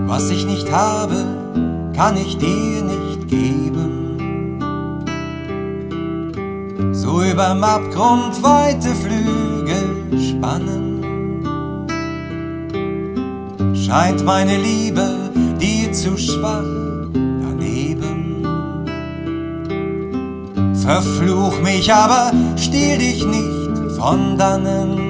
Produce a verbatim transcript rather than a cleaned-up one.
Was ich nicht habe, kann ich dir nicht geben. So überm Abgrund weite Flügel spannen, scheint meine Liebe dir zu schwach daneben. Verfluch mich, aber stiehl dich nicht von dannen.